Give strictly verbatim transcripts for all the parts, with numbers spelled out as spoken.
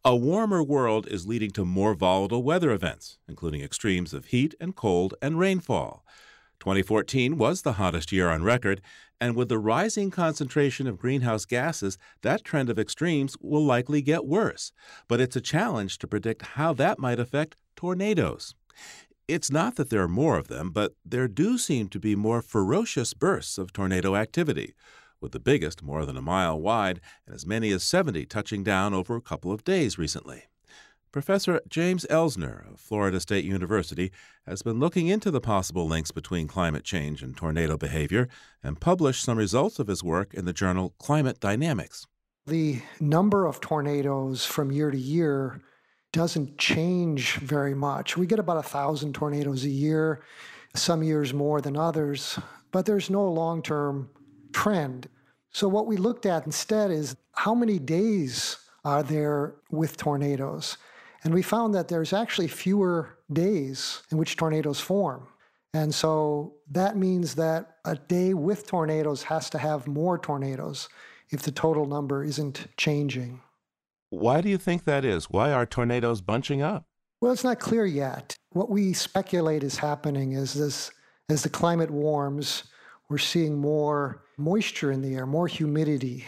A warmer world is leading to more volatile weather events, including extremes of heat and cold and rainfall. twenty fourteen was the hottest year on record, and with the rising concentration of greenhouse gases, that trend of extremes will likely get worse. But it's a challenge to predict how that might affect tornadoes. It's not that there are more of them, but there do seem to be more ferocious bursts of tornado activity, with the biggest more than a mile wide and as many as seventy touching down over a couple of days recently. Professor James Elsner of Florida State University has been looking into the possible links between climate change and tornado behavior and published some results of his work in the journal Climate Dynamics. The number of tornadoes from year to year doesn't change very much. We get about a thousand tornadoes a year, some years more than others, but there's no long-term trend. So what we looked at instead is how many days are there with tornadoes? And we found that there's actually fewer days in which tornadoes form. And so that means that a day with tornadoes has to have more tornadoes if the total number isn't changing. Why do you think that is? Why are tornadoes bunching up? Well, it's not clear yet. What we speculate is happening is this, as the climate warms, we're seeing more moisture in the air, more humidity.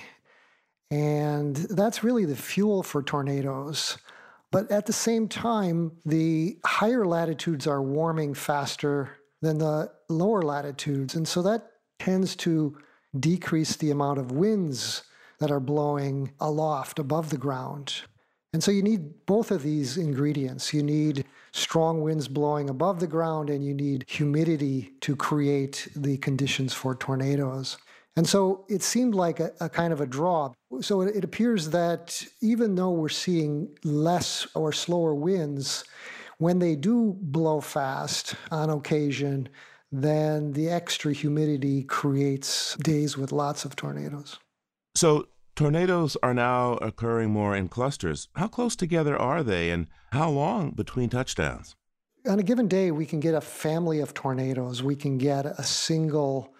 And that's really the fuel for tornadoes. But at the same time, the higher latitudes are warming faster than the lower latitudes. And so that tends to decrease the amount of winds that are blowing aloft above the ground. And so you need both of these ingredients. You need strong winds blowing above the ground, and you need humidity to create the conditions for tornadoes. And so it seemed like a, a kind of a draw. So it, it appears that even though we're seeing less or slower winds, when they do blow fast on occasion, then the extra humidity creates days with lots of tornadoes. So tornadoes are now occurring more in clusters. How close together are they, and how long between touchdowns? On a given day, we can get a family of tornadoes. We can get a single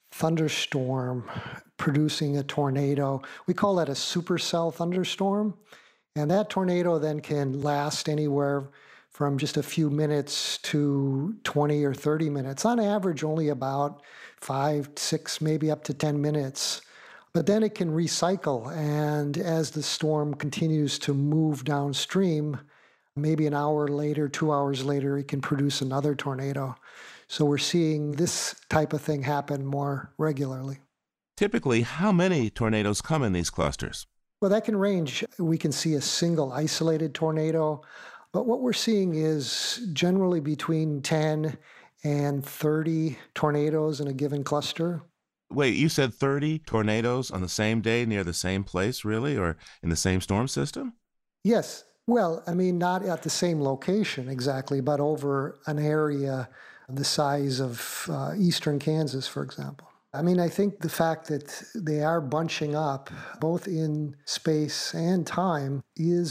thunderstorm producing a tornado. We call that a supercell thunderstorm. And that tornado then can last anywhere from just a few minutes to twenty or thirty minutes. On average, only about five, six, maybe up to ten minutes. But then it can recycle. And as the storm continues to move downstream, maybe an hour later, two hours later, it can produce another tornado. So we're seeing this type of thing happen more regularly. Typically, how many tornadoes come in these clusters? Well, that can range. We can see a single isolated tornado, but what we're seeing is generally between ten and thirty tornadoes in a given cluster. Wait, you said thirty tornadoes on the same day near the same place, really, or in the same storm system? Yes. Well, I mean, not at the same location exactly, but over an area the size of uh, eastern Kansas, for example. I mean, I think the fact that they are bunching up, both in space and time,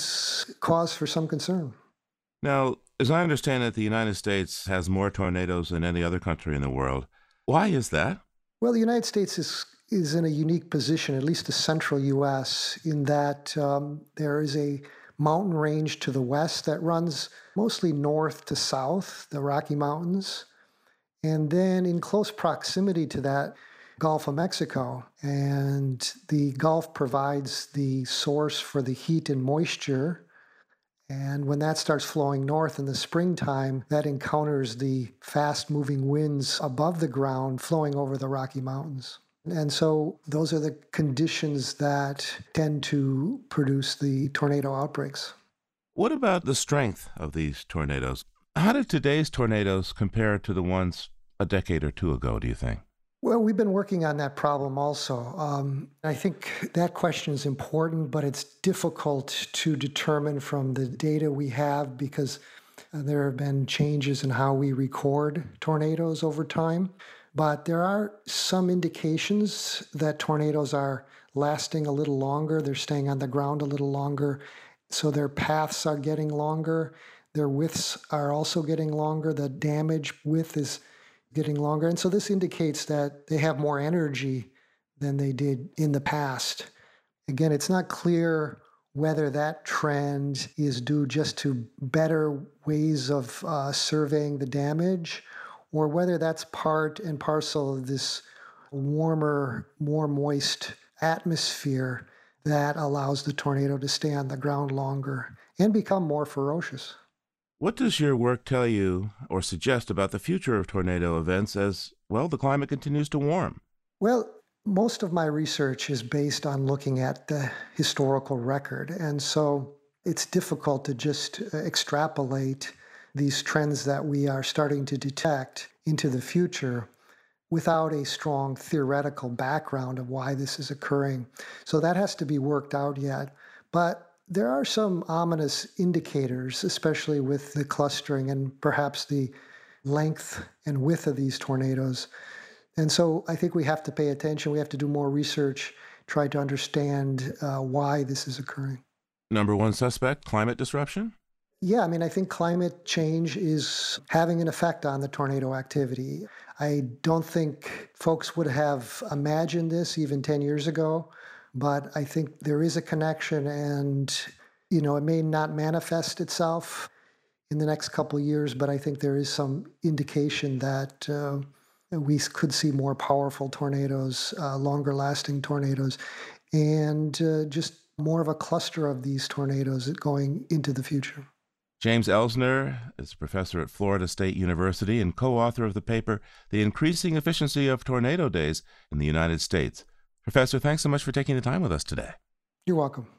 is cause for some concern. Now, as I understand it, the United States has more tornadoes than any other country in the world. Why is that? Well, the United States is is in a unique position, at least the central U S, in that um, there is a mountain range to the west that runs mostly north to south, the Rocky Mountains. And then in close proximity to that, Gulf of Mexico. And the Gulf provides the source for the heat and moisture. And when that starts flowing north in the springtime, that encounters the fast-moving winds above the ground flowing over the Rocky Mountains. And so those are the conditions that tend to produce the tornado outbreaks. What about the strength of these tornadoes? How do today's tornadoes compare to the ones a decade or two ago, do you think? Well, we've been working on that problem also. Um, I think that question is important, but it's difficult to determine from the data we have because uh, there have been changes in how we record tornadoes over time. But there are some indications that tornadoes are lasting a little longer. They're staying on the ground a little longer. So their paths are getting longer. Their widths are also getting longer. The damage width is getting longer. And so this indicates that they have more energy than they did in the past. Again, it's not clear whether that trend is due just to better ways of uh, surveying the damage, or whether that's part and parcel of this warmer, more moist atmosphere that allows the tornado to stay on the ground longer and become more ferocious. What does your work tell you or suggest about the future of tornado events as, well, the climate continues to warm? Well, most of my research is based on looking at the historical record. And so it's difficult to just extrapolate these trends that we are starting to detect into the future without a strong theoretical background of why this is occurring. So that has to be worked out yet. But there are some ominous indicators, especially with the clustering and perhaps the length and width of these tornadoes. And so I think we have to pay attention. We have to do more research, try to understand uh, why this is occurring. Number one suspect, climate disruption? Yeah, I mean, I think climate change is having an effect on the tornado activity. I don't think folks would have imagined this even ten years ago, but I think there is a connection, and, you know, it may not manifest itself in the next couple of years, but I think there is some indication that uh, we could see more powerful tornadoes, uh, longer lasting tornadoes, and uh, just more of a cluster of these tornadoes going into the future. James Elsner is professor at Florida State University and co-author of the paper, The Increasing Efficiency of Tornado Days in the United States. Professor, thanks so much for taking the time with us today. You're welcome.